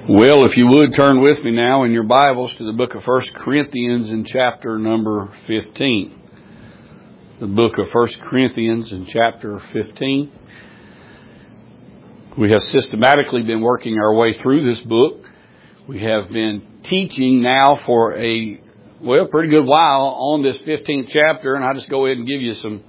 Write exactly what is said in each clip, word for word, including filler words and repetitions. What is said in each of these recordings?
Well, if you would turn with me now in your Bibles to the book of First Corinthians in chapter number fifteen. The book of First Corinthians in chapter fifteen. We have systematically been working our way through this book. We have been teaching now for a, well, pretty good while on this fifteenth chapter, and I'll just go ahead and give you some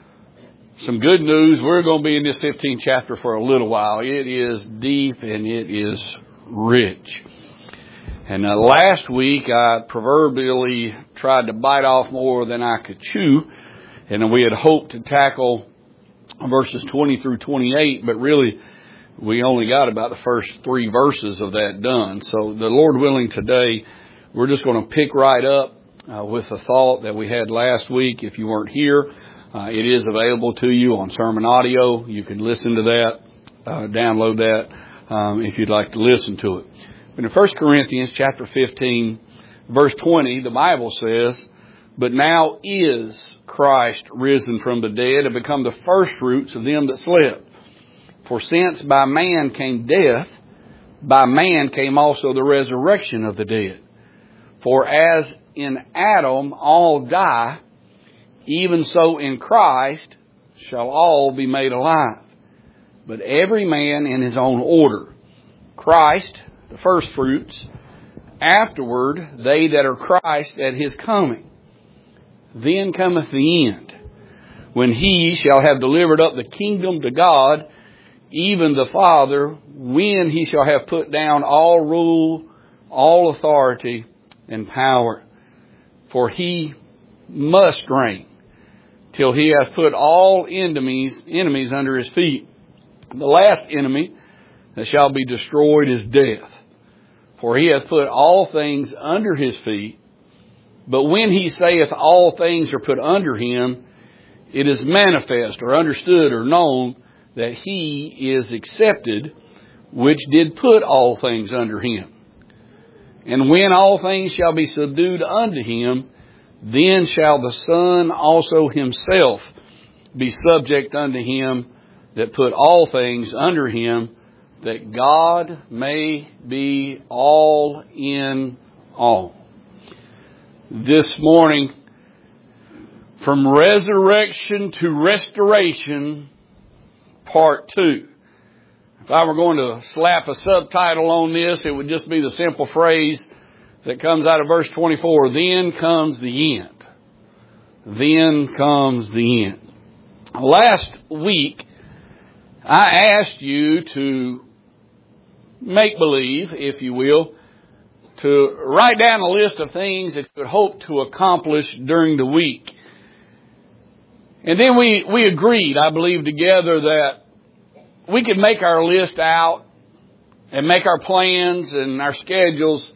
some good news. We're going to be in this fifteenth chapter for a little while. It is deep and it is rich. And uh, last week I proverbially tried to bite off more than I could chew, and we had hoped to tackle verses twenty through twenty-eight, but really we only got about the first three verses of that done. So the Lord willing, today we're just going to pick right up uh, with the thought that we had last week. If you weren't here, uh, it is available to you on sermon audio. You can listen to that, uh, download that um, if you'd like to listen to it. But in First Corinthians chapter fifteen, verse twenty, the Bible says, "But now is Christ risen from the dead and become the firstfruits of them that slept. For since by man came death, by man came also the resurrection of the dead. For as in Adam all die, even so in Christ shall all be made alive. But every man in his own order. Christ, the firstfruits, afterward they that are Christ at his coming. Then cometh the end, when he shall have delivered up the kingdom to God, even the Father, when he shall have put down all rule, all authority, and power. For he must reign till he hath put all enemies, enemies under his feet. The last enemy that shall be destroyed is death. For he hath put all things under his feet. But when he saith all things are put under him, it is manifest or understood or known that he is accepted, which did put all things under him. And when all things shall be subdued unto him, then shall the Son also himself be subject unto him that put all things under him, that God may be all in all." This morning, from resurrection to restoration, part two. If I were going to slap a subtitle on this, it would just be the simple phrase that comes out of verse twenty-four, "Then comes the end." Then comes the end. Last week, I asked you to make believe, if you will, to write down a list of things that you would hope to accomplish during the week. And then we, we agreed, I believe, together that we could make our list out and make our plans and our schedules,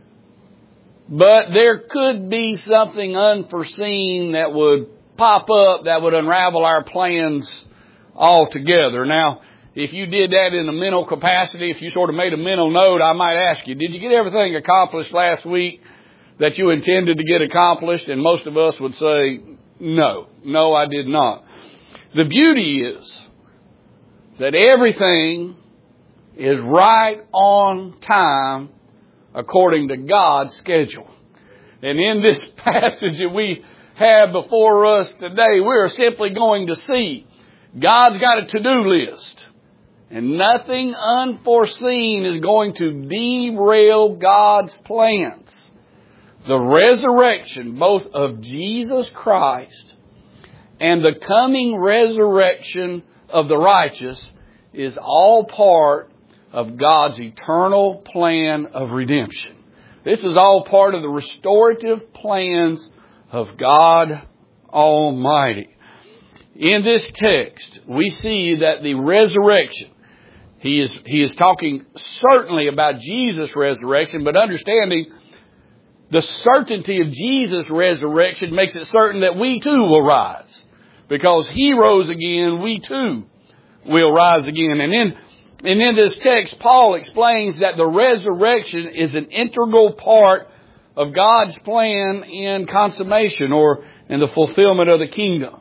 but there could be something unforeseen that would pop up that would unravel our plans altogether. Now, if you did that in a mental capacity, if you sort of made a mental note, I might ask you, did you get everything accomplished last week that you intended to get accomplished? And most of us would say, no, no, I did not. The beauty is that everything is right on time according to God's schedule. And in this passage that we have before us today, we're simply going to see God's got a to-do list. And nothing unforeseen is going to derail God's plans. The resurrection, both of Jesus Christ and the coming resurrection of the righteous, is all part of God's eternal plan of redemption. This is all part of the restorative plans of God Almighty. In this text, we see that the resurrection, He is, he is talking certainly about Jesus' resurrection, but understanding the certainty of Jesus' resurrection makes it certain that we too will rise. Because He rose again, we too will rise again. And in, and in this text, Paul explains that the resurrection is an integral part of God's plan in consummation, or in the fulfillment of the kingdom.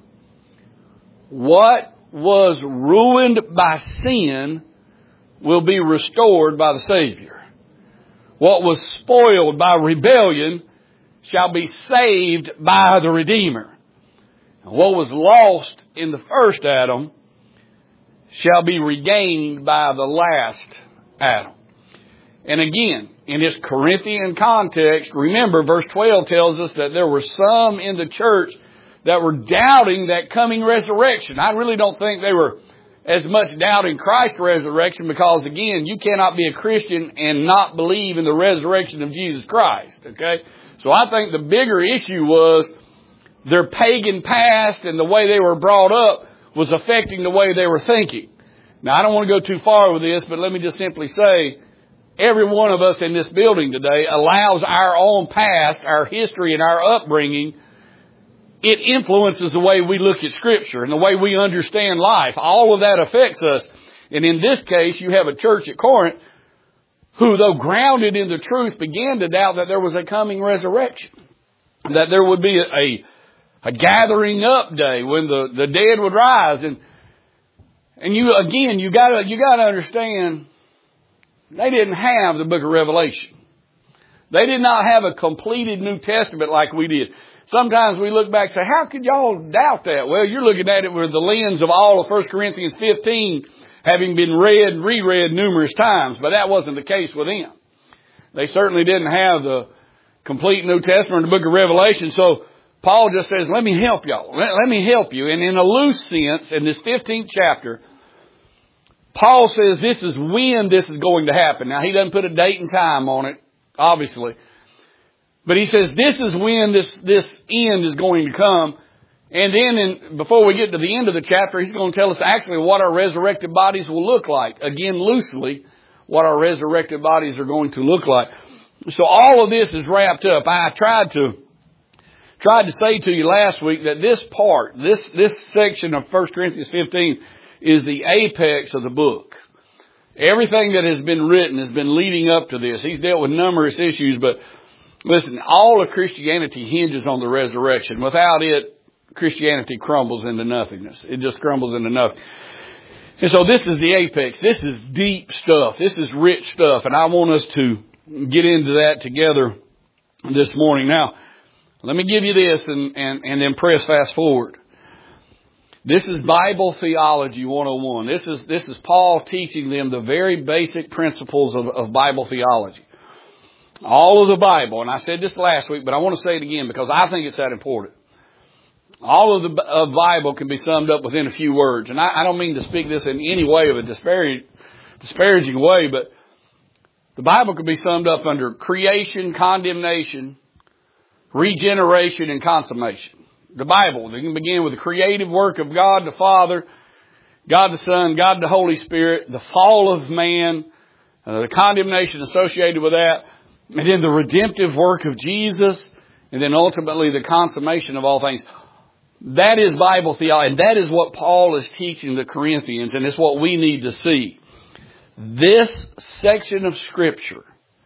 What was ruined by sin will be restored by the Savior. what was spoiled by rebellion shall be saved by the Redeemer. And what was lost in the first Adam shall be regained by the last Adam. And again, in this Corinthian context, remember verse twelve tells us that there were some in the church that were doubting that coming resurrection. I really don't think they were as much doubting Christ's resurrection, because again, you cannot be a Christian and not believe in the resurrection of Jesus Christ. Okay? So I think the bigger issue was their pagan past and the way they were brought up was affecting the way they were thinking. Now, I don't want to go too far with this, but let me just simply say, every one of us in this building today allows our own past, our history, and our upbringing. It influences the way we look at Scripture and the way we understand life. All of that affects us. And in this case, you have a church at Corinth who, though grounded in the truth, began to doubt that there was a coming resurrection, that there would be a, a, a gathering up day when the, the dead would rise. And and you again, you got you got to understand, they didn't have the book of Revelation. They did not have a completed New Testament like we did. Sometimes we look back and say, how could y'all doubt that? Well, you're looking at it with the lens of all of First Corinthians fifteen having been read and reread numerous times, but that wasn't the case with them. They certainly didn't have the complete New Testament or the book of Revelation. So Paul just says, let me help y'all. Let, let me help you. And in a loose sense, in this fifteenth chapter, Paul says this is when this is going to happen. Now, he doesn't put a date and time on it, obviously. But he says this is when this, this end is going to come. And then in, before we get to the end of the chapter, he's going to tell us actually what our resurrected bodies will look like. Again, loosely, what our resurrected bodies are going to look like. So all of this is wrapped up. I tried to, tried to say to you last week that this part, this, this section of First Corinthians fifteen is the apex of the book. Everything that has been written has been leading up to this. He's dealt with numerous issues, but listen, all of Christianity hinges on the resurrection. Without it, Christianity crumbles into nothingness. It just crumbles into nothing. And so this is the apex. This is deep stuff. This is rich stuff. And I want us to get into that together this morning. Now, let me give you this and, and, and then press fast forward. This is Bible Theology one oh one. This is, this is Paul teaching them the very basic principles of, of Bible theology. All of the Bible, and I said this last week, but I want to say it again because I think it's that important. All of the of Bible can be summed up within a few words. And I, I don't mean to speak this in any way of a disparaging, disparaging way, but the Bible can be summed up under creation, condemnation, regeneration, and consummation. The Bible, they can begin with the creative work of God the Father, God the Son, God the Holy Spirit, the fall of man, uh, the condemnation associated with that, and then the redemptive work of Jesus, and then ultimately the consummation of all things. That is Bible theology, and that is what Paul is teaching the Corinthians, and it's what we need to see. This section of Scripture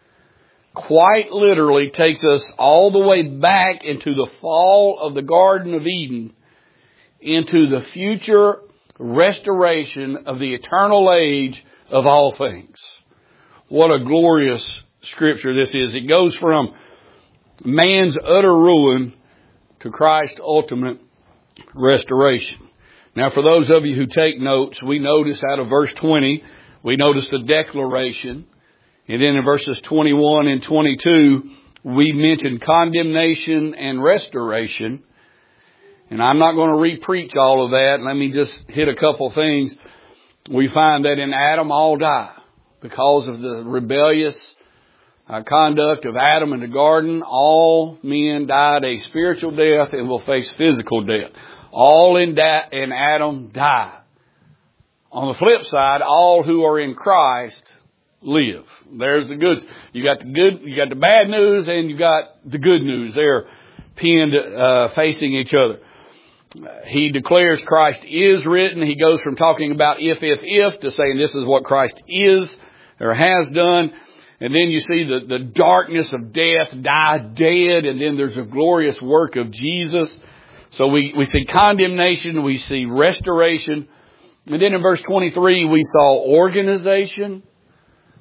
quite literally takes us all the way back into the fall of the Garden of Eden, into the future restoration of the eternal age of all things. What a glorious Scripture this is. It goes from man's utter ruin to Christ's ultimate restoration. Now, for those of you who take notes, we notice out of verse twenty, we notice the declaration. And then in verses twenty-one and twenty-two, we mentioned condemnation and restoration. And I'm not going to re-preach all of that. Let me just hit a couple things. We find that in Adam all die because of the rebellious uh, conduct of Adam in the garden. All men died a spiritual death and will face physical death. All in, da- in Adam die. On the flip side, all who are in Christ live. There's the good. You got the good, you got the bad news, and you got the good news. They're pinned, uh, facing each other. He declares Christ is risen. He goes from talking about if, if, if to saying this is what Christ is or has done. And then you see the, the darkness of death die dead. And then there's a glorious work of Jesus. So we, we see condemnation. We see restoration. And then in verse twenty-three, we saw organization.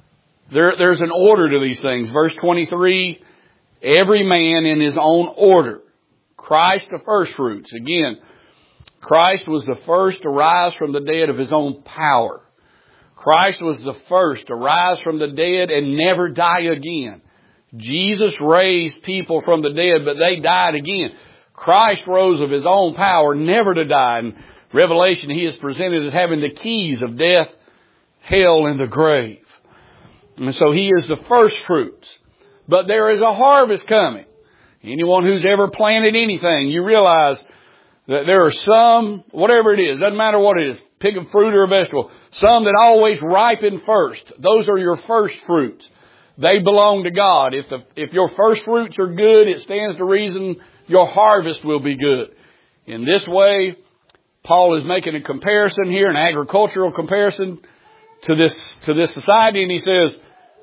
There, there's an order to these things. Verse twenty-three, every man in his own order. Christ the first fruits. Again, Christ was the first to rise from the dead of his own power. Christ was the first to rise from the dead and never die again. Jesus raised people from the dead, but they died again. Christ rose of his own power, never to die. In Revelation, he is presented as having the keys of death, hell, and the grave. And so he is the first fruits. But there is a harvest coming. Anyone who's ever planted anything, you realize that there are some, whatever it is, doesn't matter what it is, pick a fruit or a vegetable, some that always ripen first. Those are your first fruits. They belong to God. If the, if your first fruits are good, it stands to reason your harvest will be good. In this way, Paul is making a comparison here, an agricultural comparison to this, to this society, and he says,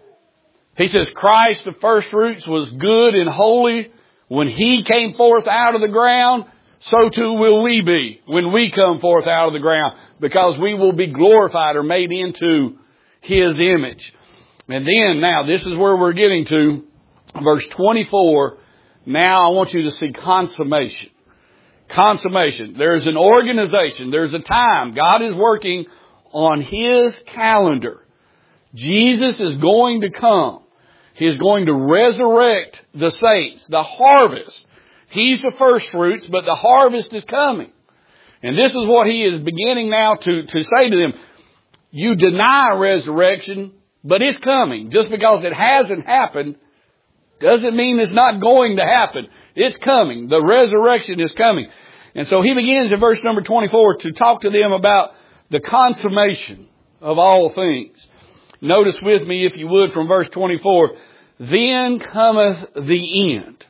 he says, Christ, the first fruits, was good and holy when he came forth out of the ground. So too will we be when we come forth out of the ground, because we will be glorified or made into his image. And then, now, this is where we're getting to, verse twenty-four. Now I want you to see consummation. Consummation. There's an organization. There's a time. God is working on his calendar. Jesus is going to come. He is going to resurrect the saints, the harvest. He's the first fruits, but the harvest is coming. And this is what he is beginning now to, to say to them. You deny resurrection, but it's coming. Just because it hasn't happened doesn't mean it's not going to happen. It's coming. The resurrection is coming. And so he begins in verse number twenty-four to talk to them about the consummation of all things. Notice with me, if you would, from verse twenty-four, then cometh the end.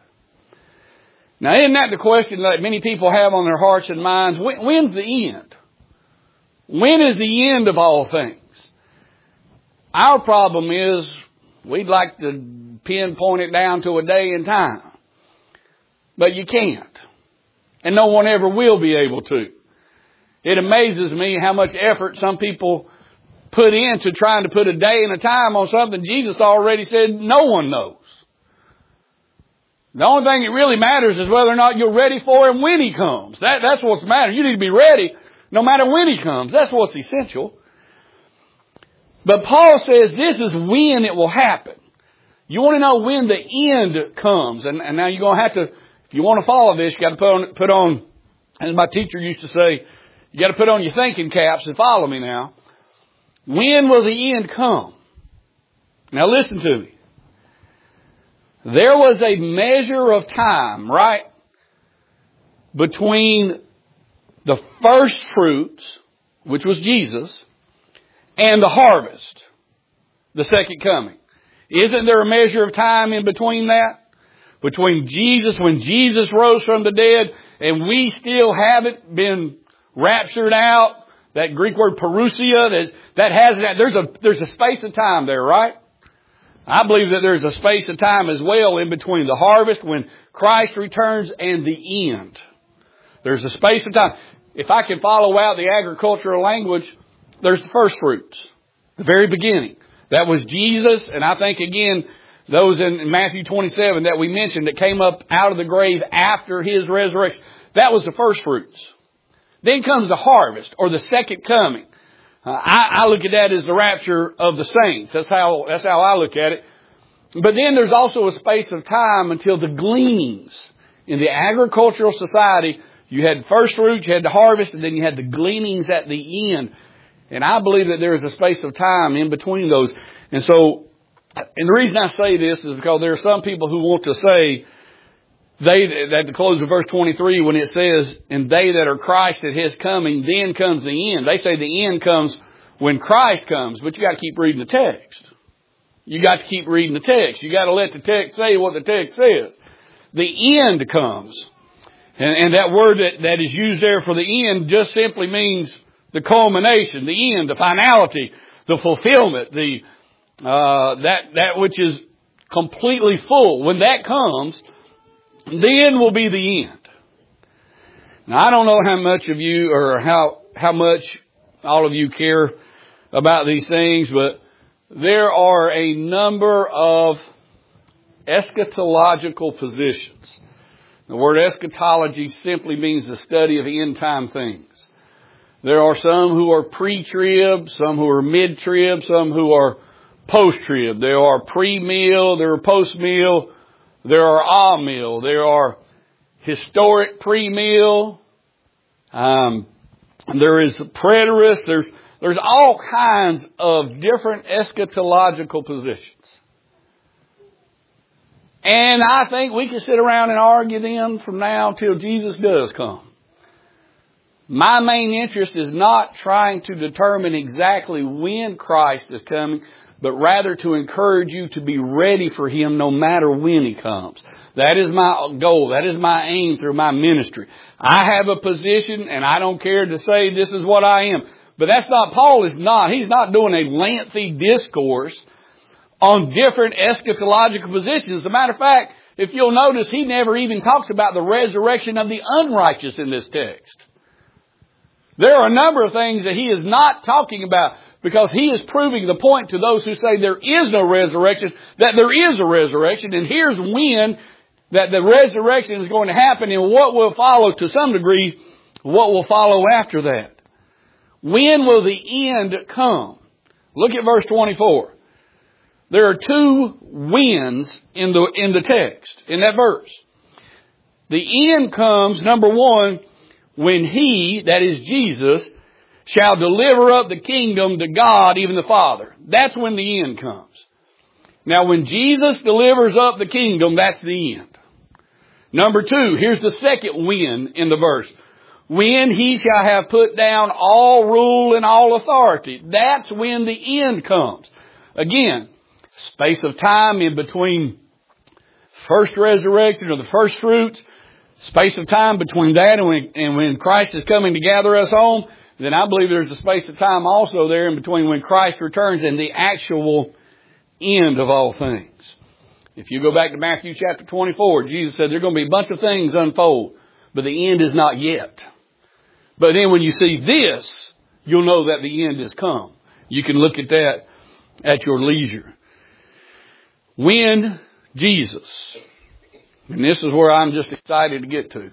Now, isn't that the question that many people have on their hearts and minds? When, when's the end? When is the end of all things? Our problem is we'd like to pinpoint it down to a day and time. But you can't. And no one ever will be able to. It amazes me how much effort some people put into trying to put a day and a time on something Jesus already said no one knows. The only thing that really matters is whether or not you're ready for him when he comes. That, that's what's matter. You need to be ready no matter when he comes. That's what's essential. But Paul says this is when it will happen. You want to know when the end comes. And, and now you're going to have to, if you want to follow this, you got to put on, put on, as my teacher used to say, you got to put on your thinking caps and follow me now. When will the end come? Now listen to me. There was a measure of time, right, between the first fruits, which was Jesus, and the harvest, the second coming. Isn't there a measure of time in between that? Between Jesus, when Jesus rose from the dead, and we still haven't been raptured out. That Greek word parousia, that, that has that. There's a, there's a space of time there, right? I believe that there's a space of time as well in between the harvest, when Christ returns, and the end. There's a space of time. If I can follow out the agricultural language, there's the first fruits, the very beginning. That was Jesus, and I think again, those in Matthew twenty-seven that we mentioned that came up out of the grave after his resurrection. That was the first fruits. Then comes the harvest, or the second coming. Uh, I, I look at that as the rapture of the saints. That's how, that's how I look at it. But then there's also a space of time until the gleanings. In the agricultural society, you had first fruits, you had the harvest, and then you had the gleanings at the end. And I believe that there is a space of time in between those. And so, and the reason I say this is because there are some people who want to say, they, at the close of verse twenty-three, when it says, and they that are Christ at his coming, then comes the end. They say the end comes when Christ comes, but you got to keep reading the text. You got to keep reading the text. You got to let the text say what the text says. The end comes. And, and that word that, that is used there for the end just simply means the culmination, the end, the finality, the fulfillment, the, uh, that, that which is completely full. When that comes, then will be the end. Now, I don't know how much of you, or how, how much all of you care about these things, but there are a number of eschatological positions. The word eschatology simply means the study of end time things. There are some who are pre-trib, some who are mid-trib, some who are post-trib. There are pre-meal, there are post-meal, there are ah-meal, there are historic pre-meal, um, there is preterist, there's, there's all kinds of different eschatological positions. And I think we can sit around and argue them from now till Jesus does come. My main interest is not trying to determine exactly when Christ is coming, but rather to encourage you to be ready for Him no matter when He comes. That is my goal. That is my aim through my ministry. I have a position, and I don't care to say this is what I am. But that's not, Paul is not. He's not doing a lengthy discourse on different eschatological positions. As a matter of fact, if you'll notice, he never even talks about the resurrection of the unrighteous in this text. There are a number of things that he is not talking about because he is proving the point to those who say there is no resurrection, that there is a resurrection, and here's when that the resurrection is going to happen and what will follow to some degree, what will follow after that. When will the end come? Look at verse twenty-four. There are two whens in the, in the text, in that verse. The end comes, number one, when He, that is Jesus, shall deliver up the kingdom to God, even the Father. That's when the end comes. Now, when Jesus delivers up the kingdom, that's the end. Number two, here's the second when in the verse. When He shall have put down all rule and all authority. That's when the end comes. Again, space of time in between first resurrection or the first fruits, space of time between that and when, and when Christ is coming to gather us home, then I believe there's a space of time also there in between when Christ returns and the actual end of all things. If you go back to Matthew chapter twenty-four, Jesus said there are going to be a bunch of things unfold, but the end is not yet. But then when you see this, you'll know that the end has come. You can look at that at your leisure. When Jesus, and this is where I'm just excited to get to.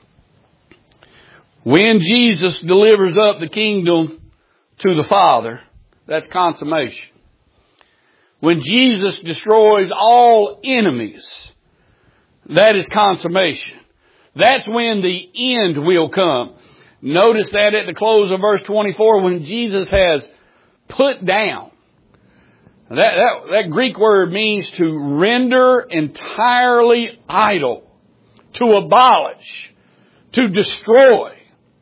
When Jesus delivers up the kingdom to the Father, that's consummation. When Jesus destroys all enemies, that is consummation. That's when the end will come. Notice that at the close of verse twenty-four, when Jesus has put down. That, that, that Greek word means to render entirely idle, to abolish, to destroy.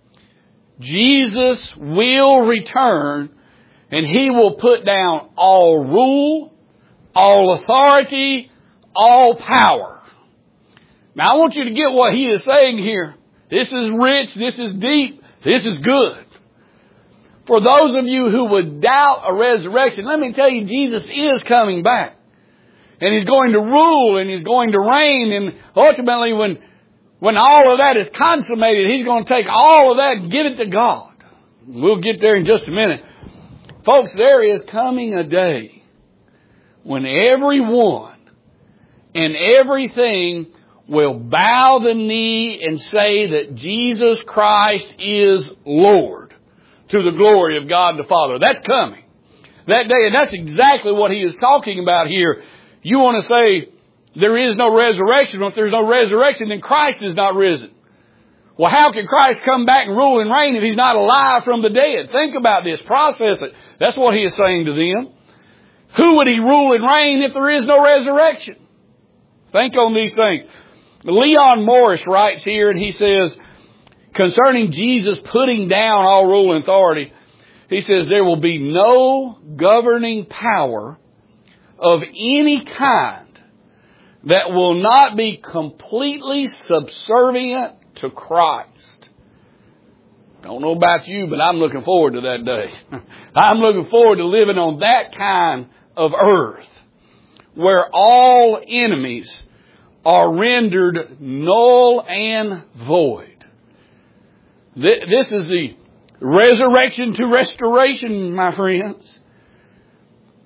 Jesus will return and He will put down all rule, all authority, all power. Now I want you to get what He is saying here. This is rich, this is deep, this is good. For those of you who would doubt a resurrection, let me tell you, Jesus is coming back. And He's going to rule and He's going to reign. And ultimately, when, when all of that is consummated, He's going to take all of that and give it to God. We'll get there in just a minute. Folks, there is coming a day when everyone and everything will bow the knee and say that Jesus Christ is Lord. To the glory of God the Father. That's coming. That day, and that's exactly what He is talking about here. You want to say there is no resurrection. Well, if there's no resurrection, then Christ is not risen. Well, how can Christ come back and rule and reign if He's not alive from the dead? Think about this. Process it. That's what He is saying to them. Who would He rule and reign if there is no resurrection? Think on these things. Leon Morris writes here, and he says, concerning Jesus putting down all rule and authority, he says there will be no governing power of any kind that will not be completely subservient to Christ. Don't know about you, but I'm looking forward to that day. I'm looking forward to living on that kind of earth where all enemies are rendered null and void. This is the resurrection to restoration, my friends.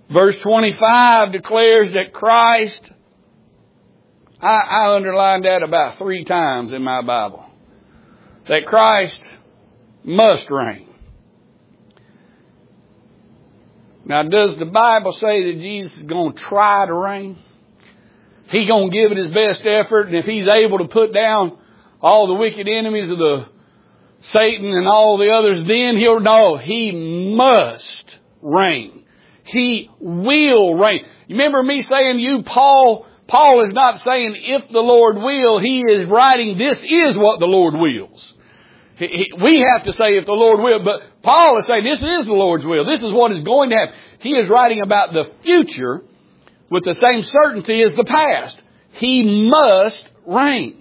Verse twenty-five declares that Christ, I, I underlined that about three times in my Bible, that Christ must reign. Now, does the Bible say that Jesus is going to try to reign? He's going to give it his best effort, and if he's able to put down all the wicked enemies of the Satan and all the others, then he'll know he must reign. He will reign. You remember me saying to you, Paul, Paul is not saying if the Lord will, he is writing this is what the Lord wills. He, he, we have to say if the Lord will, but Paul is saying this is the Lord's will. This is what is going to happen. He is writing about the future with the same certainty as the past. He must reign.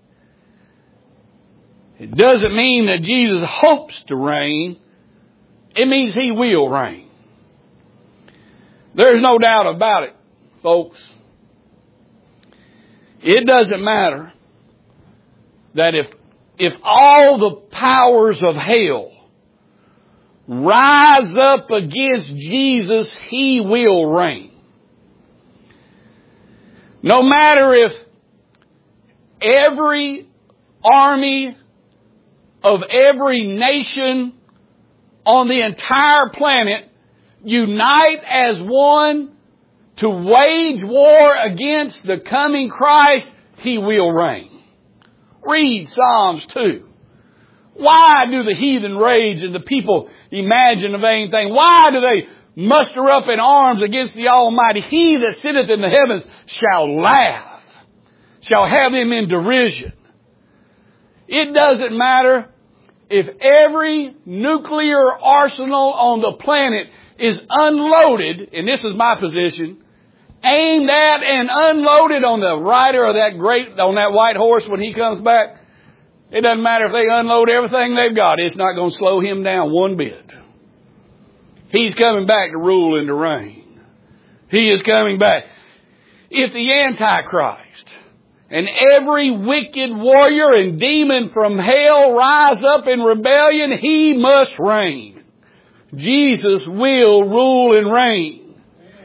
It doesn't mean that Jesus hopes to reign. It means he will reign. There's no doubt about it, folks. It doesn't matter that if, if all the powers of hell rise up against Jesus, he will reign. No matter if every army of every nation on the entire planet unite as one to wage war against the coming Christ, he will reign. Read Psalms two. Why do the heathen rage and the people imagine a vain thing? Why do they muster up in arms against the Almighty? He that sitteth in the heavens shall laugh, shall have him in derision. It doesn't matter if every nuclear arsenal on the planet is unloaded, and this is my position, aimed at and unloaded on the rider of that great, on that white horse when he comes back. It doesn't matter if they unload everything they've got. It's not going to slow him down one bit. He's coming back to rule and to reign. He is coming back. If the Antichrist and every wicked warrior and demon from hell rise up in rebellion, he must reign. Jesus will rule and reign.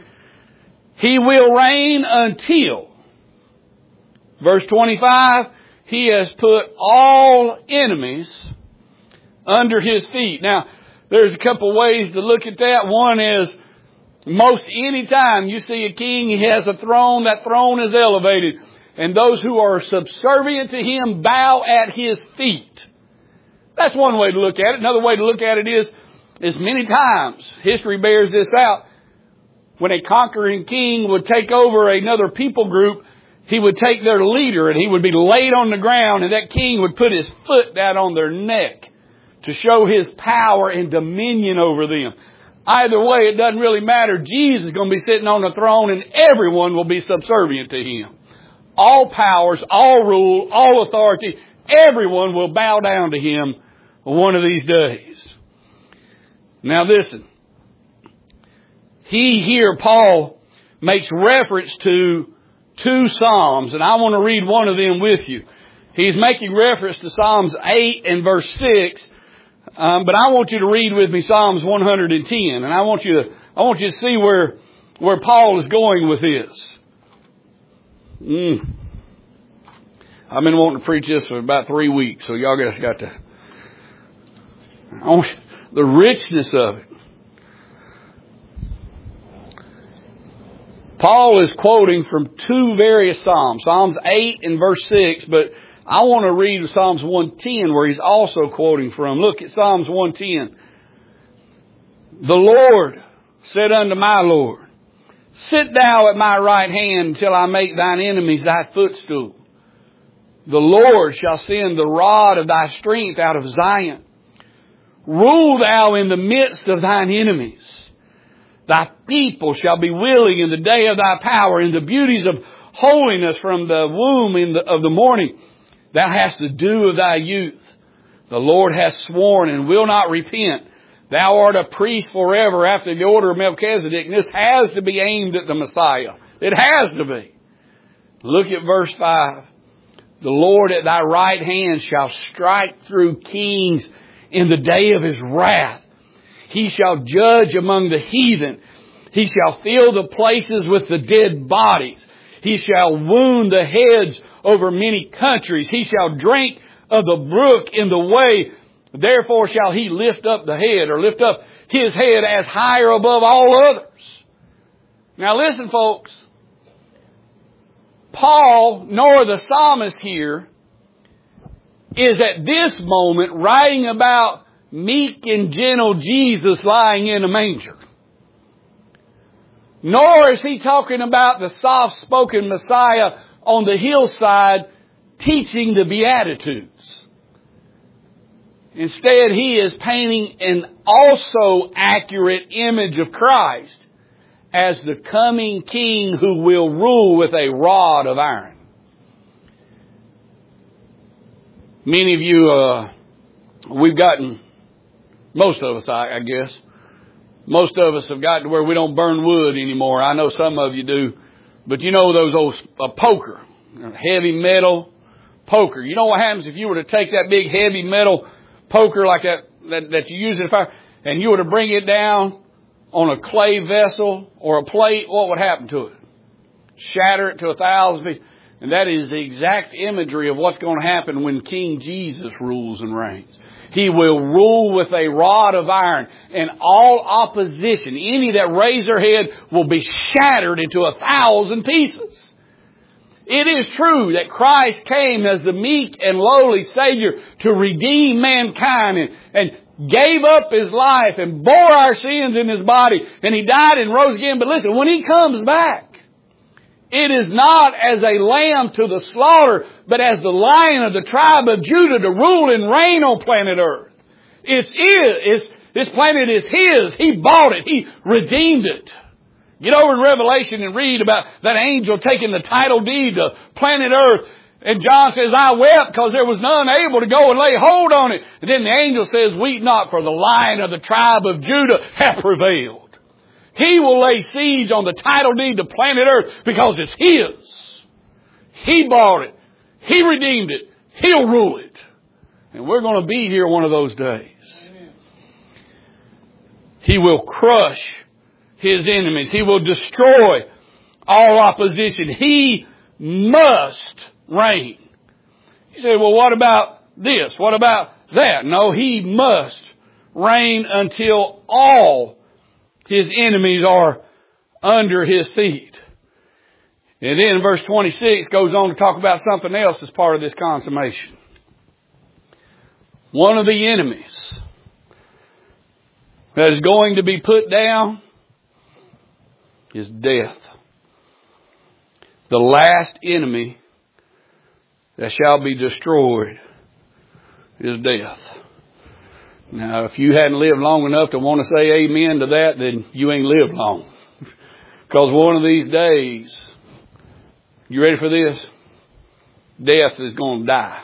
He will reign until, verse twenty-five, he has put all enemies under his feet. Now, there's a couple ways to look at that. One is, most any time you see a king, he has a throne, that throne is elevated. And those who are subservient to him bow at his feet. That's one way to look at it. Another way to look at it is, is many times, history bears this out, when a conquering king would take over another people group, he would take their leader and he would be laid on the ground, and that king would put his foot down on their neck to show his power and dominion over them. Either way, it doesn't really matter. Jesus is going to be sitting on the throne and everyone will be subservient to him. All powers, all rule, all authority, everyone will bow down to him one of these days. Now listen. He here, Paul, makes reference to two Psalms, and I want to read one of them with you. He's making reference to Psalms eight and verse six, um, but I want you to read with me Psalms one hundred ten, and I want you to, I want you to see where, where Paul is going with this. Mm. I've been wanting to preach this for about three weeks, so y'all just got to, I want the richness of it. Paul is quoting from two various Psalms, Psalms eight and verse six, but I want to read Psalms one ten where he's also quoting from. Look at Psalms one ten. The Lord said unto my Lord, sit thou at my right hand until I make thine enemies thy footstool. The Lord shall send the rod of thy strength out of Zion. Rule thou in the midst of thine enemies. Thy people shall be willing in the day of thy power, in the beauties of holiness from the womb in the, of the morning. Thou hast the dew of thy youth. The Lord hath sworn and will not repent. Thou art a priest forever after the order of Melchizedek. And this has to be aimed at the Messiah. It has to be. Look at verse five. The Lord at thy right hand shall strike through kings in the day of his wrath. He shall judge among the heathen. He shall fill the places with the dead bodies. He shall wound the heads over many countries. He shall drink of the brook in the way. Therefore shall he lift up the head, or lift up his head as higher above all others. Now listen, folks. Paul, nor the psalmist here, is at this moment writing about meek and gentle Jesus lying in a manger. Nor is he talking about the soft-spoken Messiah on the hillside teaching the Beatitudes. Instead, he is painting an also accurate image of Christ as the coming King who will rule with a rod of iron. Many of you, uh, we've gotten, most of us, I, I guess, most of us have gotten to where we don't burn wood anymore. I know some of you do. But you know those old uh, poker, heavy metal poker. You know what happens if you were to take that big heavy metal poker like that, that, that you use in fire, and you were to bring it down on a clay vessel or a plate, what would happen to it? Shatter it to a thousand pieces. And that is the exact imagery of what's going to happen when King Jesus rules and reigns. He will rule with a rod of iron, and all opposition, any that raise their head, will be shattered into a thousand pieces. It is true that Christ came as the meek and lowly Savior to redeem mankind, and, and gave up His life and bore our sins in His body, and He died and rose again. But listen, when He comes back, it is not as a lamb to the slaughter, but as the Lion of the tribe of Judah to rule and reign on planet Earth. It's His. It's, this planet is His. He bought it. He redeemed it. Get over in Revelation and read about that angel taking the title deed to planet Earth. And John says, I wept because there was none able to go and lay hold on it. And then the angel says, weep not, for the Lion of the tribe of Judah hath prevailed. He will lay siege on the title deed to planet Earth because it's His. He bought it. He redeemed it. He'll rule it. And we're going to be here one of those days. Amen. He will crush His enemies. He will destroy all opposition. He must reign. You say, well, what about this? What about that? No, He must reign until all His enemies are under His feet. And then verse twenty-six goes on to talk about something else as part of this consummation. One of the enemies that is going to be put down is death. The last enemy that shall be destroyed is death. Now, if you hadn't lived long enough to want to say amen to that, then you ain't lived long. Because one of these days, you ready for this? Death is going to die.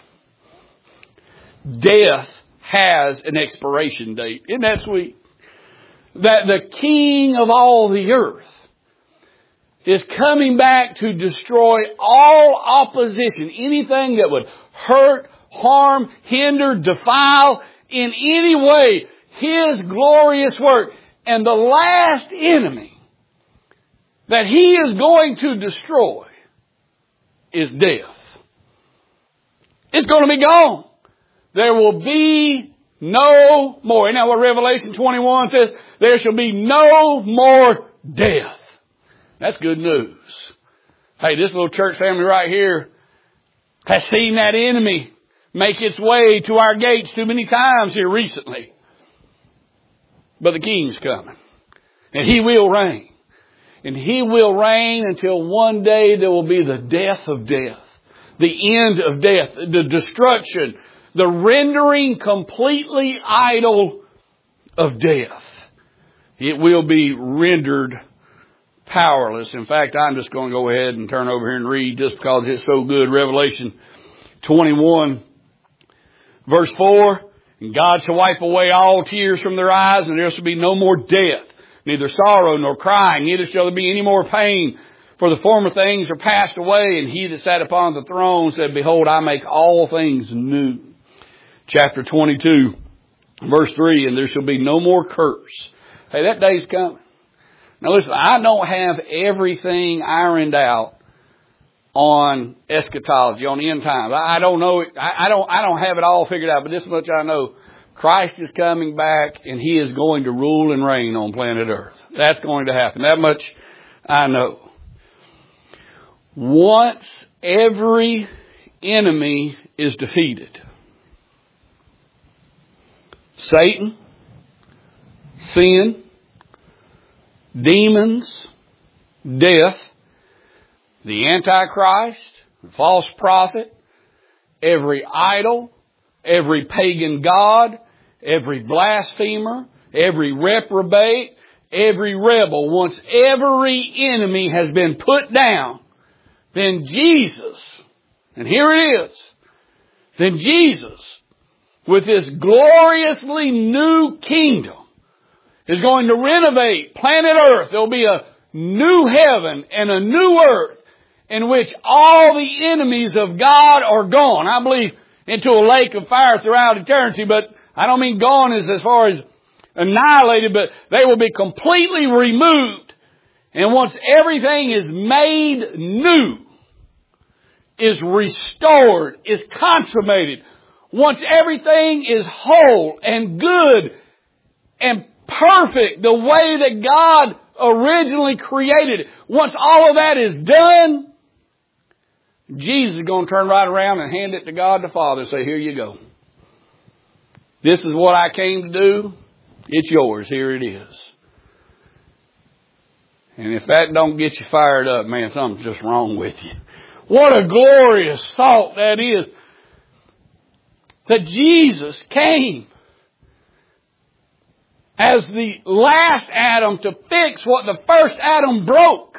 Death has an expiration date. Isn't that sweet? That the King of all the earth is coming back to destroy all opposition, anything that would hurt, harm, hinder, defile, in any way, His glorious work. And the last enemy that He is going to destroy is death. It's going to be gone. There will be no more. Isn't that what Revelation twenty-one says? There shall be no more death. That's good news. Hey, this little church family right here has seen that enemy make its way to our gates too many times here recently. But the King's coming. And He will reign. And He will reign until one day there will be the death of death. The end of death. The destruction. The rendering completely idle of death. It will be rendered powerless. In fact, I'm just going to go ahead and turn over here and read just because it's so good. Revelation twenty-one. Verse four, and God shall wipe away all tears from their eyes, and there shall be no more death, neither sorrow nor crying, neither shall there be any more pain, for the former things are passed away. And He that sat upon the throne said, behold, I make all things new. Chapter twenty-two, verse three, and there shall be no more curse. Hey, that day's coming. Now listen, I don't have everything ironed out on eschatology, on the end times. I don't know, I don't, I don't have it all figured out, but this much I know. Christ is coming back and He is going to rule and reign on planet Earth. That's going to happen. That much I know. Once every enemy is defeated, Satan, sin, demons, death, the Antichrist, the false prophet, every idol, every pagan god, every blasphemer, every reprobate, every rebel, once every enemy has been put down, then Jesus, and here it is, then Jesus, with this gloriously new kingdom, is going to renovate planet Earth. There'll be a new heaven and a new earth in which all the enemies of God are gone. I believe into a lake of fire throughout eternity, but I don't mean gone as, as far as annihilated, but they will be completely removed. And once everything is made new, is restored, is consummated, once everything is whole and good and perfect the way that God originally created it, once all of that is done, Jesus is going to turn right around and hand it to God the Father and say, here you go. This is what I came to do. It's yours. Here it is. And if that don't get you fired up, man, something's just wrong with you. What a glorious thought that is. That Jesus came as the last Adam to fix what the first Adam broke.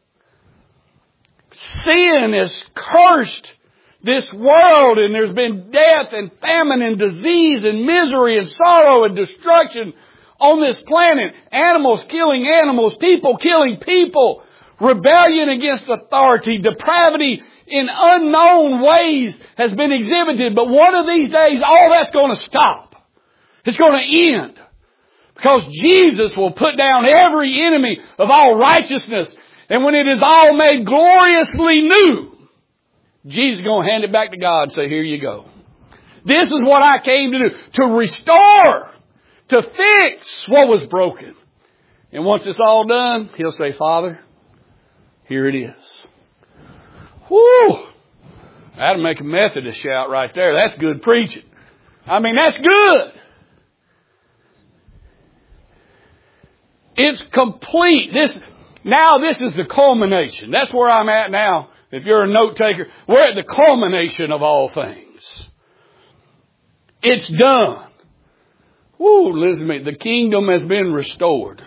Sin has cursed this world, and there's been death and famine and disease and misery and sorrow and destruction on this planet. Animals killing animals, people killing people, rebellion against authority, depravity in unknown ways has been exhibited. But one of these days, all that's going to stop. It's going to end. Because Jesus will put down every enemy of all righteousness. And when it is all made gloriously new, Jesus is going to hand it back to God and say, here you go. This is what I came to do. To restore. To fix what was broken. And once it's all done, He'll say, Father, here it is. Whew! That'll make a Methodist shout right there. That's good preaching. I mean, that's good. It's complete. This, now this is the culmination. That's where I'm at now. If you're a note taker, we're at the culmination of all things. It's done. Woo, listen to me. The kingdom has been restored.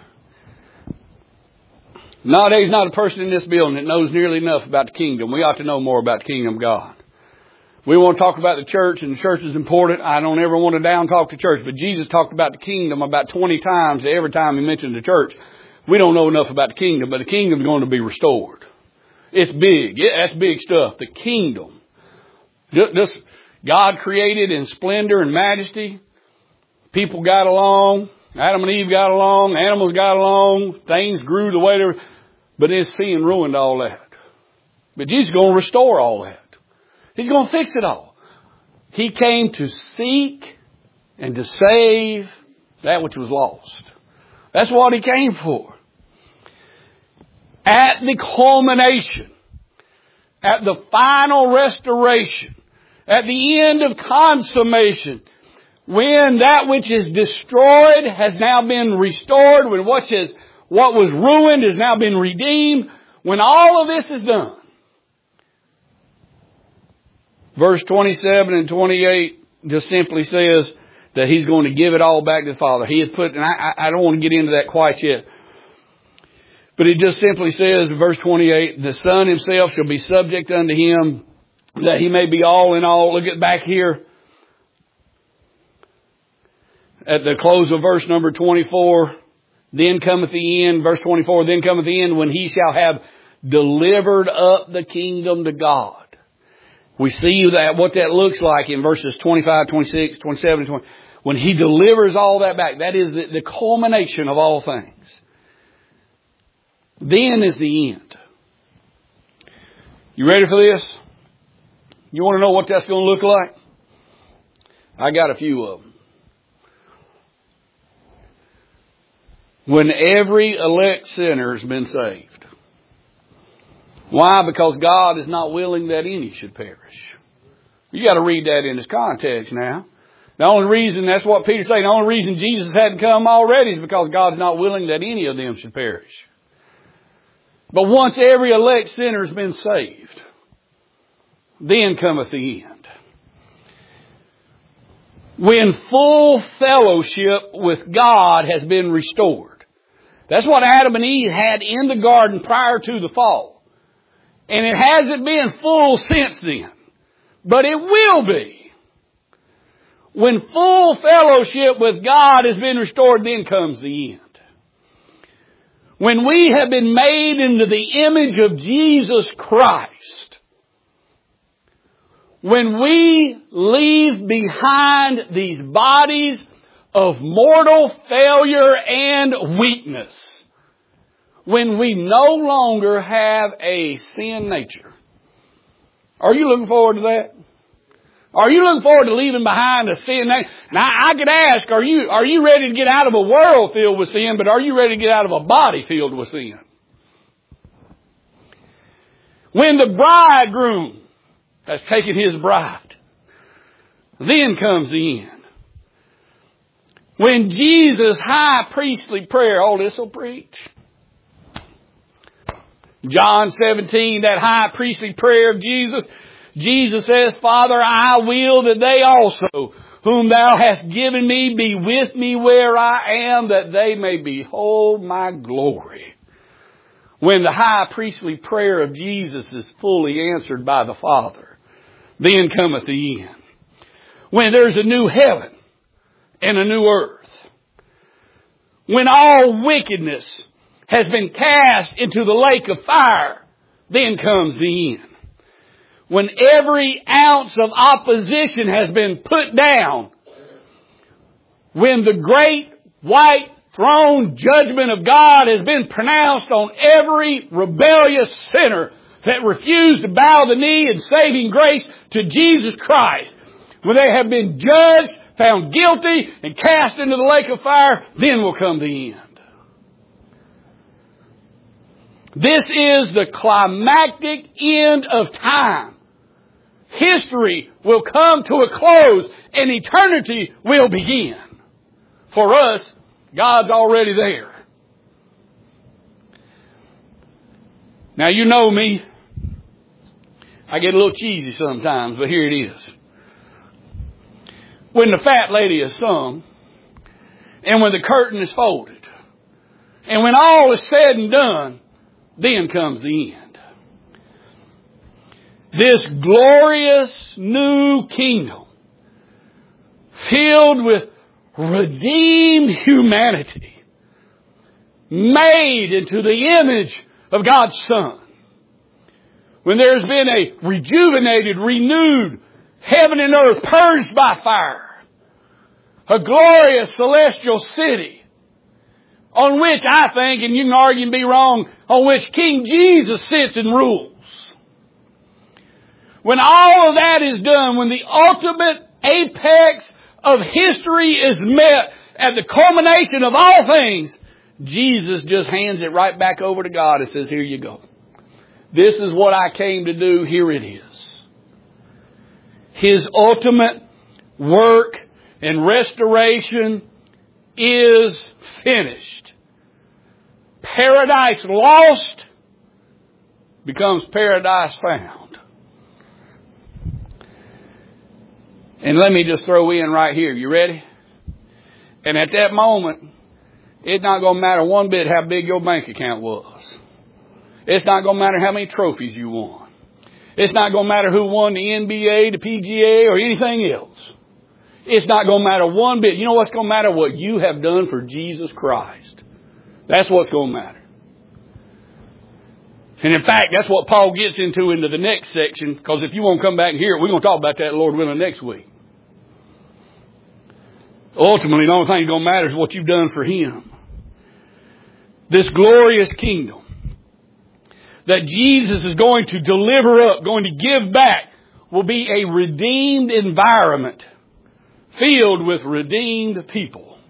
Nowadays, not a person in this building that knows nearly enough about the kingdom. We ought to know more about the kingdom of God. We want to talk about the church, and the church is important. I don't ever want to down talk the church, but Jesus talked about the kingdom about twenty times every time He mentioned the church. We don't know enough about the kingdom, but the kingdom is going to be restored. It's big. Yeah, that's big stuff. The kingdom. This, God created in splendor and majesty. People got along. Adam and Eve got along. Animals got along. Things grew the way they were. But then sin ruined all that. But Jesus is going to restore all that. He's going to fix it all. He came to seek and to save that which was lost. That's what He came for. At the culmination, at the final restoration, at the end of consummation, when that which is destroyed has now been restored, when what is, what was ruined has now been redeemed, when all of this is done, verse twenty-seven and twenty-eight just simply says that He's going to give it all back to the Father. He has put, and I, I don't want to get into that quite yet, but it just simply says in verse twenty-eight, the Son Himself shall be subject unto Him, that He may be all in all. Look at back here at the close of verse number twenty-four. Then cometh the end, verse twenty-four, then cometh the end when He shall have delivered up the kingdom to God. We see that what that looks like in verses twenty-five, twenty-six, twenty-seven, twenty. When He delivers all that back, that is the, the culmination of all things. then is the end. You ready for this? You want to know what that's going to look like? I got a few of them. When every elect sinner has been saved. Why? Because God is not willing that any should perish. You got to read that in its context now. The only reason, that's what Peter's saying, the only reason Jesus hadn't come already is because God's not willing that any of them should perish. But once every elect sinner has been saved, then cometh the end. When full fellowship with God has been restored. That's what Adam and Eve had in the garden prior to the fall. And it hasn't been full since then. But it will be. When full fellowship with God has been restored, then comes the end. When we have been made into the image of Jesus Christ, when we leave behind these bodies of mortal failure and weakness, when we no longer have a sin nature. Are you looking forward to that? Are you looking forward to leaving behind a sin nature? Now, I could ask, are you, are you ready to get out of a world filled with sin, but are you ready to get out of a body filled with sin? When the bridegroom has taken his bride, then comes the end. When Jesus' high priestly prayer, oh, this will preach. John seventeen, that high priestly prayer of Jesus, Jesus says, Father, I will that they also, whom thou hast given me, be with me where I am, that they may behold my glory. When the high priestly prayer of Jesus is fully answered by the Father, then cometh the end. When there's a new heaven and a new earth. When all wickedness has been cast into the lake of fire, then comes the end. When every ounce of opposition has been put down, when the great white throne judgment of God has been pronounced on every rebellious sinner that refused to bow the knee in saving grace to Jesus Christ, when they have been judged, found guilty, and cast into the lake of fire, then will come the end. This is the climactic end of time. History will come to a close and eternity will begin. For us, God's already there. Now you know me. I get a little cheesy sometimes, but here it is. When the fat lady is sung, and when the curtain is folded, and when all is said and done, then comes the end. This glorious new kingdom, filled with redeemed humanity, made into the image of God's Son. When there's been a rejuvenated, renewed heaven and earth purged by fire, a glorious celestial city, on which I think, and you can argue and be wrong, on which King Jesus sits and rules. When all of that is done, when the ultimate apex of history is met at the culmination of all things, Jesus just hands it right back over to God and says, here you go. This is what I came to do. Here it is. His ultimate work and restoration is finished. Paradise lost becomes paradise found. And let me just throw in right here. You ready? And at that moment, it's not going to matter one bit how big your bank account was. It's not going to matter how many trophies you won. It's not going to matter who won the N B A, the P G A, or anything else. It's not going to matter one bit. You know what's going to matter? What you have done for Jesus Christ. That's what's going to matter. And in fact, that's what Paul gets into into the next section, because if you want to come back and hear it, we're going to talk about that, Lord willing, next week. Ultimately, the only thing that's going to matter is what you've done for Him. This glorious kingdom, that Jesus is going to deliver up, going to give back, will be a redeemed environment filled with redeemed people.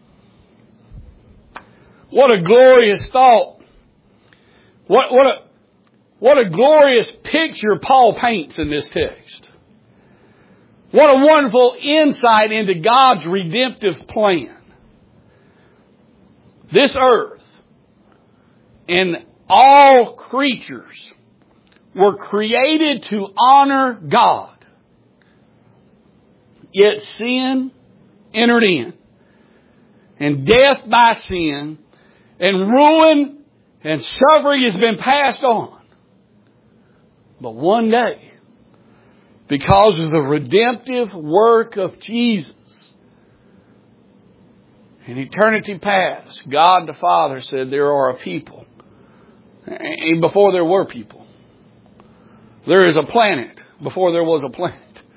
What a glorious thought. What, what a, what a glorious picture Paul paints in this text. What a wonderful insight into God's redemptive plan. This earth and all creatures were created to honor God. Yet sin entered in, and death by sin, and ruin and suffering has been passed on. But one day, because of the redemptive work of Jesus, in eternity past, God the Father said there are a people. And before there were people. There is a planet before there was a planet.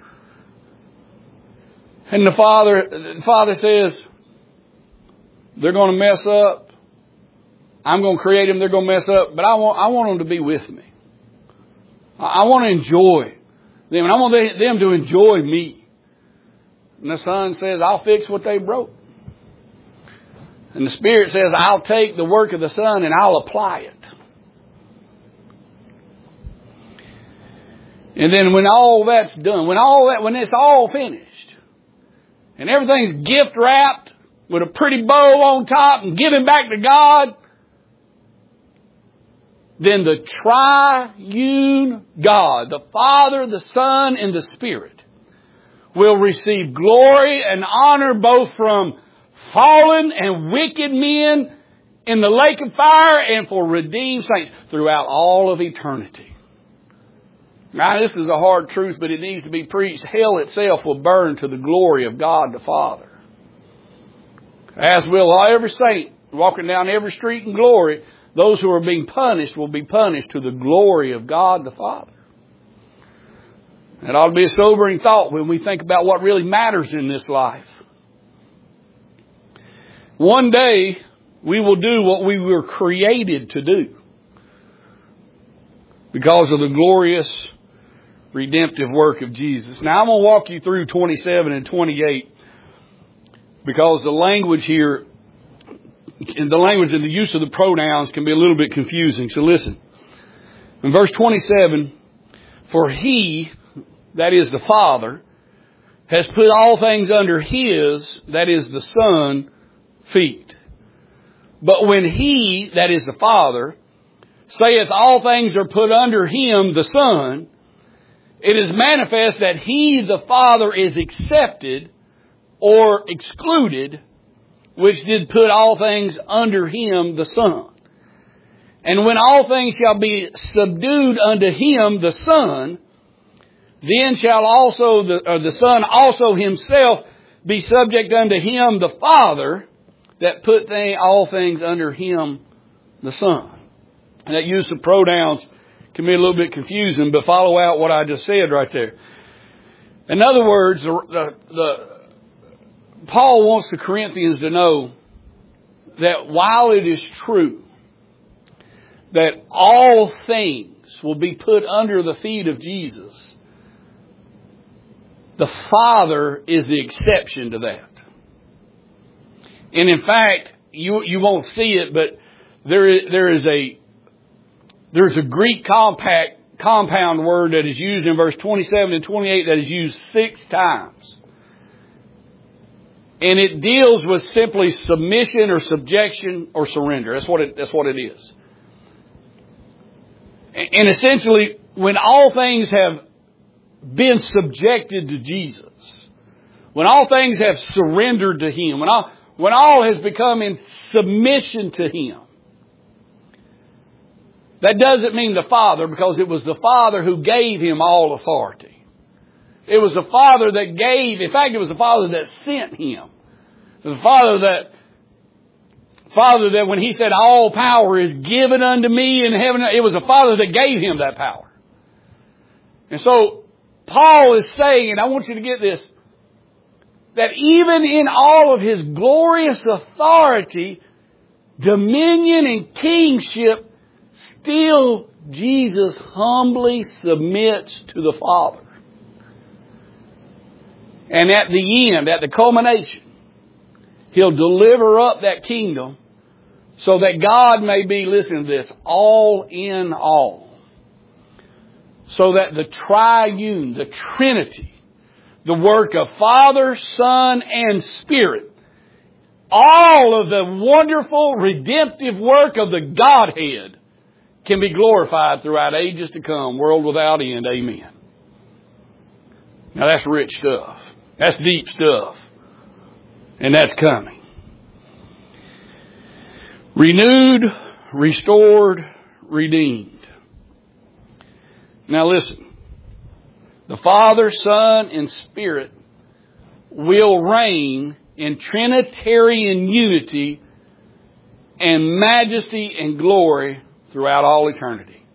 And the Father, the Father says, they're going to mess up. I'm going to create them. They're going to mess up. But I want, I want them to be with me. I want to enjoy them. And I want them to enjoy me. And the Son says, I'll fix what they broke. And the Spirit says, I'll take the work of the Son and I'll apply it. And then when all that's done, when all that, when it's all finished, and everything's gift wrapped with a pretty bow on top and given back to God, then the triune God, the Father, the Son, and the Spirit, will receive glory and honor both from fallen and wicked men in the lake of fire and for redeemed saints throughout all of eternity. Now, this is a hard truth, but it needs to be preached. Hell itself will burn to the glory of God the Father. As will every saint walking down every street in glory. Those who are being punished will be punished to the glory of God the Father. It ought to be a sobering thought when we think about what really matters in this life. One day, we will do what we were created to do because of the glorious redemptive work of Jesus. Now, I'm going to walk you through twenty-seven and twenty-eight because the language here, and the language and the use of the pronouns can be a little bit confusing. So listen. In verse twenty-seven, for He, that is the Father, has put all things under His, that is the Son, feet. But when He, that is the Father, saith all things are put under Him, the Son, it is manifest that He, the Father, is accepted or excluded, which did put all things under Him, the Son. And when all things shall be subdued unto Him, the Son, then shall also the, or the Son also Himself be subject unto Him, the Father, that put they, all things under Him, the Son. And that use of pronouns can be a little bit confusing, but follow out what I just said right there. In other words, the, the, the Paul wants the Corinthians to know that while it is true that all things will be put under the feet of Jesus, the Father is the exception to that. And in fact, you you won't see it, but there is, there is a there's a Greek compact compound word that is used in verse twenty-seven and twenty-eight that is used six times. And it deals with simply submission or subjection or surrender. That's what it, that's what it is. And essentially, when all things have been subjected to Jesus, when all things have surrendered to Him, when all, when all has become in submission to Him, that doesn't mean the Father, because it was the Father who gave Him all authority. It was the Father that gave, in fact, it was the Father that sent Him. The Father that, Father that when He said, all power is given unto me in heaven, it was the Father that gave Him that power. And so, Paul is saying, and I want you to get this, that even in all of His glorious authority, dominion and kingship still Jesus humbly submits to the Father. And at the end, at the culmination, He'll deliver up that kingdom so that God may be, listen to this, all in all. So that the triune, the Trinity, the work of Father, Son, and Spirit, all of the wonderful redemptive work of the Godhead can be glorified throughout ages to come, world without end. Amen. Now that's rich stuff. That's deep stuff. And that's coming. Renewed, restored, redeemed. Now listen. The Father, Son, and Spirit will reign in Trinitarian unity and majesty and glory throughout all eternity.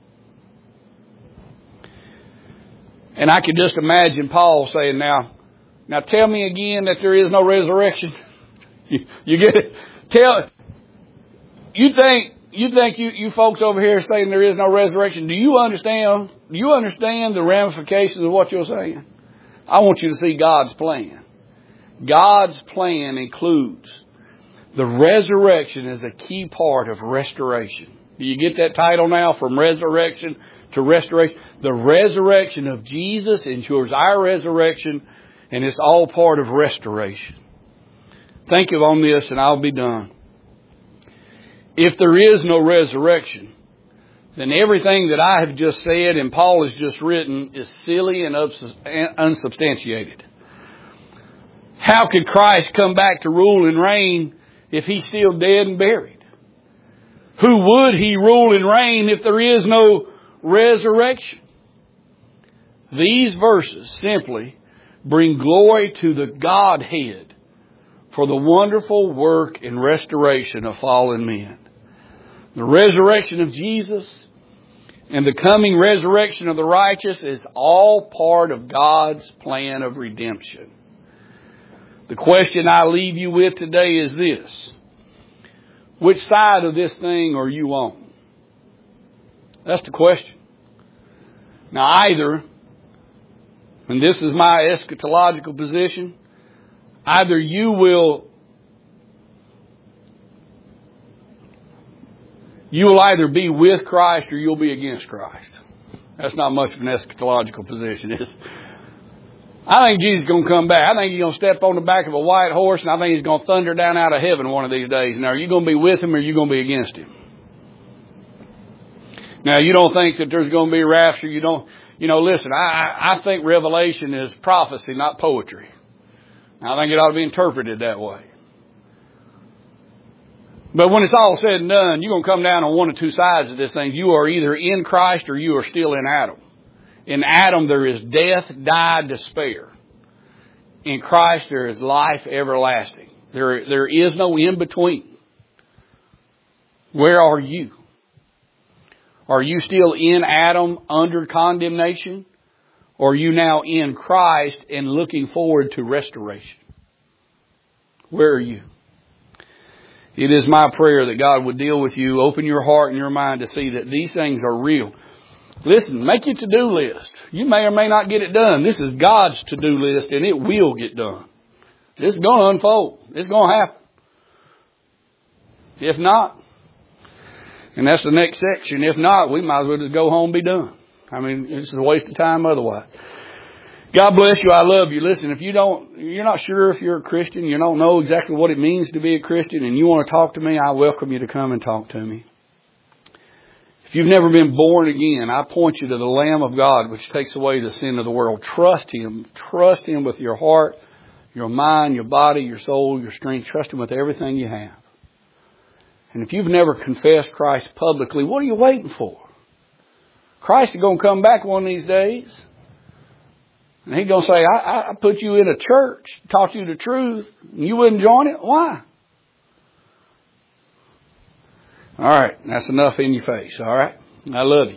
And I can just imagine Paul saying, now, now tell me again that there is no resurrection. you, you get it? Tell, you think, you think you, you folks over here saying there is no resurrection, do you understand, do you understand the ramifications of what you're saying? I want you to see God's plan. God's plan includes the resurrection as a key part of restoration. Do you get that title now, from resurrection to restoration? The resurrection of Jesus ensures our resurrection, and it's all part of restoration. Think of on this, and I'll be done. If there is no resurrection, then everything that I have just said and Paul has just written is silly and unsubstantiated. How could Christ come back to rule and reign if He's still dead and buried? Who would He rule and reign if there is no resurrection? These verses simply bring glory to the Godhead for the wonderful work and restoration of fallen men. The resurrection of Jesus and the coming resurrection of the righteous is all part of God's plan of redemption. The question I leave you with today is this. Which side of this thing are you on? That's the question. Now either, and this is my eschatological position, either you will, you will either be with Christ or you'll be against Christ. That's not much of an eschatological position, is it? I think Jesus is going to come back. I think He's going to step on the back of a white horse, and I think He's going to thunder down out of heaven one of these days. Now, are you going to be with Him or are you going to be against Him? Now, you don't think that there's going to be a rapture. You don't, you know, listen, I, I think Revelation is prophecy, not poetry. I think it ought to be interpreted that way. But when it's all said and done, you're going to come down on one or two sides of this thing. You are either in Christ or you are still in Adam. In Adam, there is death, die, despair. In Christ, there is life everlasting. There, there is no in between. Where are you? Are you still in Adam under condemnation? Or are you now in Christ and looking forward to restoration? Where are you? It is my prayer that God would deal with you, open your heart and your mind to see that these things are real. Listen, make your to-do list. You may or may not get it done. This is God's to-do list, and it will get done. This is going to unfold. It's going to happen. If not, and that's the next section, if not, we might as well just go home and be done. I mean, it's a waste of time otherwise. God bless you. I love you. Listen, if you don't, you're not sure if you're a Christian, you don't know exactly what it means to be a Christian, and you want to talk to me, I welcome you to come and talk to me. If you've never been born again, I point you to the Lamb of God, which takes away the sin of the world. Trust Him. Trust Him with your heart, your mind, your body, your soul, your strength. Trust Him with everything you have. And if you've never confessed Christ publicly, what are you waiting for? Christ is going to come back one of these days. And He's going to say, I, I put you in a church, taught you the truth, and you wouldn't join it? Why? All right, that's enough in your face, all right? I love you.